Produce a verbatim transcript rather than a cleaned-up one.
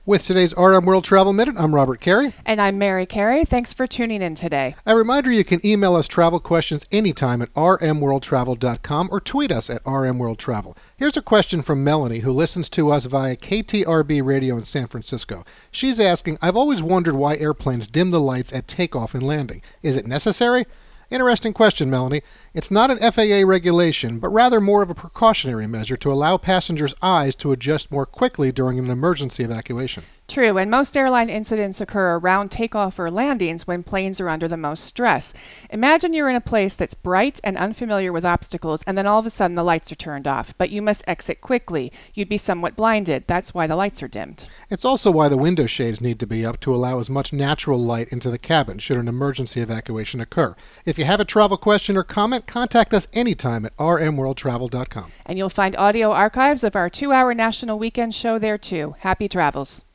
With today's R M World Travel Minute, I'm Robert Carey. And I'm Mary Carey. Thanks for tuning in today. A reminder, you can email us travel questions anytime at r m world travel dot com or tweet us at r m world travel. Here's a question from Melanie, who listens to us via K T R B radio in San Francisco. She's asking, I've always wondered why airplanes dim the lights at takeoff and landing. Is it necessary? Interesting question, Melanie. It's not an F A A regulation, but rather more of a precautionary measure to allow passengers' eyes to adjust more quickly during an emergency evacuation. True, and most airline incidents occur around takeoff or landings when planes are under the most stress. Imagine you're in a place that's bright and unfamiliar with obstacles, and then all of a sudden the lights are turned off, but you must exit quickly. You'd be somewhat blinded. That's why the lights are dimmed. It's also why the window shades need to be up to allow as much natural light into the cabin should an emergency evacuation occur. If you have a travel question or comment, contact us anytime at r m world travel dot com. And you'll find audio archives of our two-hour National Weekend show there too. Happy travels.